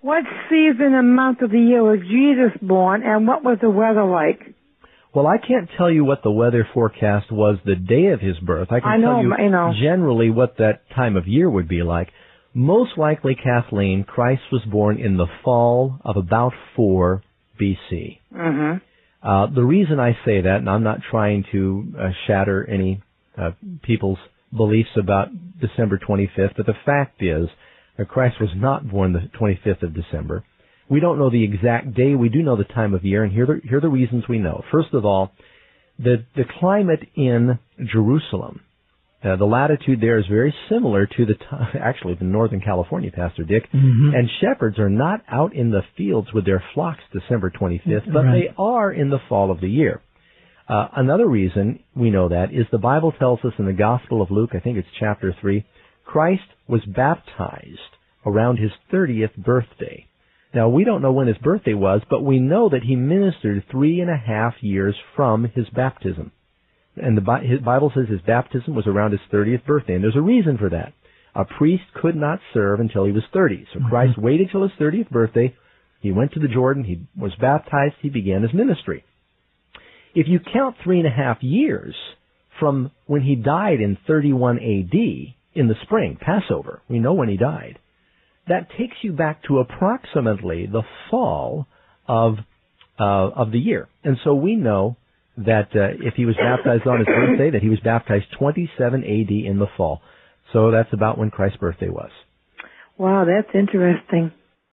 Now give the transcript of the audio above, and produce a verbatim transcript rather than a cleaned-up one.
What season and month of the year was Jesus born, and what was the weather like? Well, I can't tell you what the weather forecast was the day of his birth. I can I know, tell you, you know. generally what that time of year would be like. Most likely, Kathleen, Christ was born in the fall of about four B C. Mm-hmm. Uh, the reason I say that, and I'm not trying to uh, shatter any uh, people's beliefs about December twenty-fifth, but the fact is that Christ was not born the twenty-fifth of December. We don't know the exact day. We do know the time of year, and here are the, here are the reasons we know. First of all, the, the climate in Jerusalem, uh, the latitude there is very similar to the, t- actually, the Northern California, Pastor Dick, Mm-hmm. and shepherds are not out in the fields with their flocks December twenty-fifth, but Right. they are in the fall of the year. Uh, another reason we know that is the Bible tells us in the Gospel of Luke, I think it's chapter three, Christ was baptized around his thirtieth birthday. Now, we don't know when his birthday was, but we know that he ministered three and a half years from his baptism. And the Bi- his Bible says his baptism was around his thirtieth birthday, and there's a reason for that. A priest could not serve until he was thirty, so Christ mm-hmm. waited till his thirtieth birthday. He went to the Jordan, he was baptized, he began his ministry. If you count three and a half years from when he died in thirty-one A D, in the spring, Passover, we know when he died, that takes you back to approximately the fall of uh, of the year. And so we know that uh, if he was baptized on his birthday, that he was baptized twenty-seven A D in the fall. So that's about when Christ's birthday was. Wow, that's interesting.